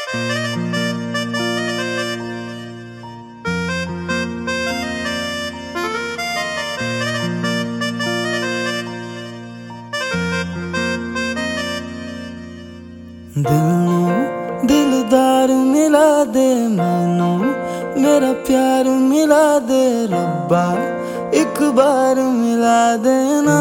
दिल नू दिलदार मिला दे, मैनू मेरा प्यार मिला दे रब्बा, एक बार मिला देना।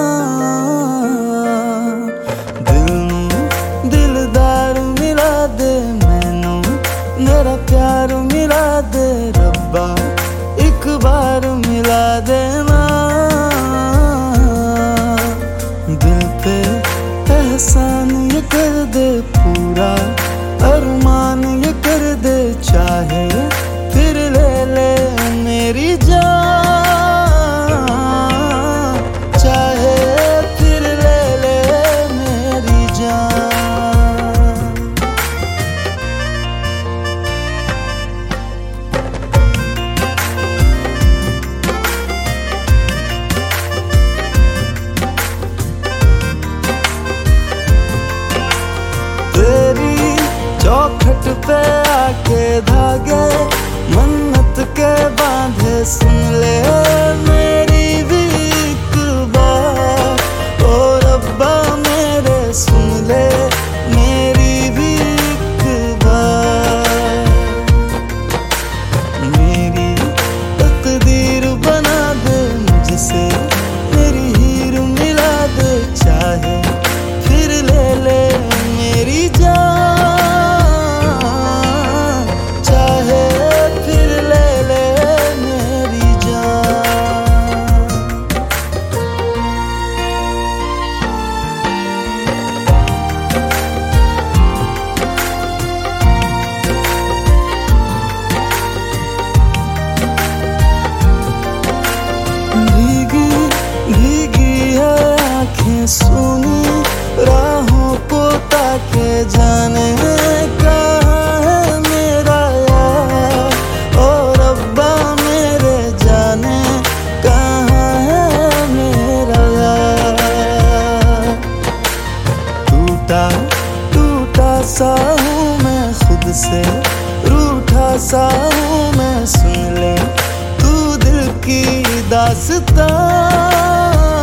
दिल नू दिलदार मिला दे, मैनू मेरा प्यार मिला दे रब्बा, एक बार मिला देना। दिल पे एहसान ये कर दे पूरा, अरमान ये कर दे, चाहे फिर ले ले मेरी जान, चाहे फिर ले ले मेरी जान। तेरी चौखट पे आके धागे मन्नत के बांधे, सुन ले मेरी भी एक बार ओ रब्बा मेरे, सुन ले मेरी भी एक बार। मेरी तकदीर बना दे मुझसे, मेरी हीर मिला दे, चाहे फिर ले ले मेरी जान, चाहे फिर ले ले मेरी जान। भीगी भीगी है आंखें सुनी, राहों को ताके जाने कहाँ है मेरा यार, ओ रब्बा मेरे जाने कहाँ है मेरा यार। टूटा टूटा सा हूँ मैं खुद से, रूठा सा हूँ मैं, सुन ले तू दिल की दास्तां।